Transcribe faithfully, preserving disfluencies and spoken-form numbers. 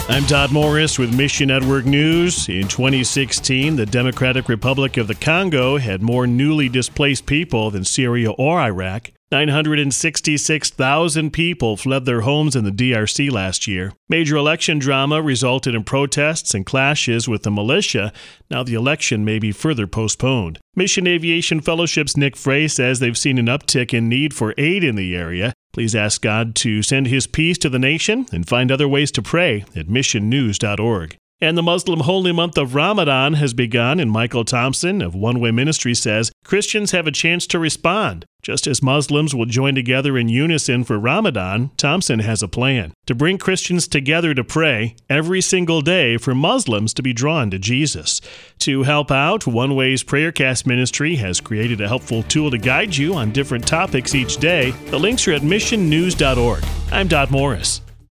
I'm Todd Morris with Mission Network News. In twenty sixteen, the Democratic Republic of the Congo had more newly displaced people than Syria or Iraq. nine hundred sixty-six thousand people fled their homes in the D R C last year. Major election drama resulted in protests and clashes with the militia. Now the election may be further postponed. Mission Aviation Fellowship's Nick Frey says they've seen an uptick in need for aid in the area. Please ask God to send His peace to the nation and find other ways to pray at mission news dot org. And the Muslim holy month of Ramadan has begun, and Michael Thompson of One Way Ministry says Christians have a chance to respond. Just as Muslims will join together in unison for Ramadan, Thompson has a plan to bring Christians together to pray every single day for Muslims to be drawn to Jesus. To help out, One Way's Prayercast ministry has created a helpful tool to guide you on different topics each day. The links are at mission news dot org. I'm Todd Morris.